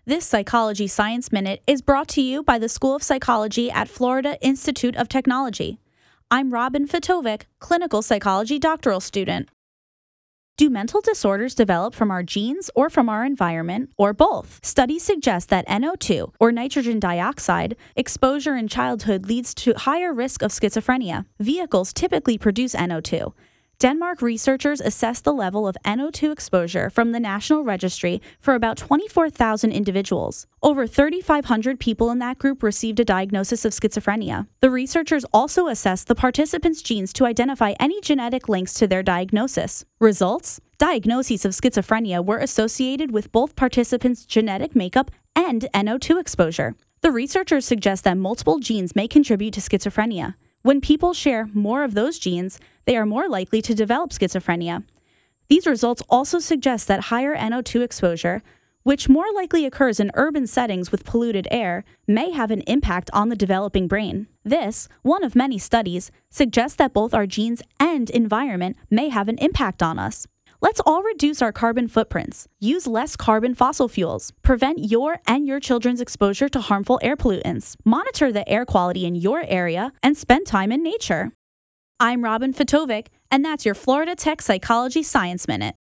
This Psychology Science Minute is brought to you by the School of Psychology at Florida Institute of Technology. I'm Robin Fitovic, clinical psychology doctoral student. Do mental disorders develop from our genes or from our environment, or both? Studies suggest that NO2, or nitrogen dioxide, exposure in childhood leads to higher risk of schizophrenia. Vehicles typically produce NO2. Denmark researchers assessed the level of NO2 exposure from the National Registry for about 24,000 individuals. Over 3,500 people in that group received a diagnosis of schizophrenia. The researchers also assessed the participants' genes to identify any genetic links to their diagnosis. Results? Diagnoses of schizophrenia were associated with both participants' genetic makeup and NO2 exposure. The researchers suggest that multiple genes may contribute to schizophrenia. When people share more of those genes, they are more likely to develop schizophrenia. These results also suggest that higher NO2 exposure, which more likely occurs in urban settings with polluted air, may have an impact on the developing brain. This, one of many studies, suggests that both our genes and environment may have an impact on us. Let's all reduce our carbon footprints, use less carbon fossil fuels, prevent your and your children's exposure to harmful air pollutants, monitor the air quality in your area, and spend time in nature. I'm Robin Fitovic, and that's your Florida Tech Psychology Science Minute.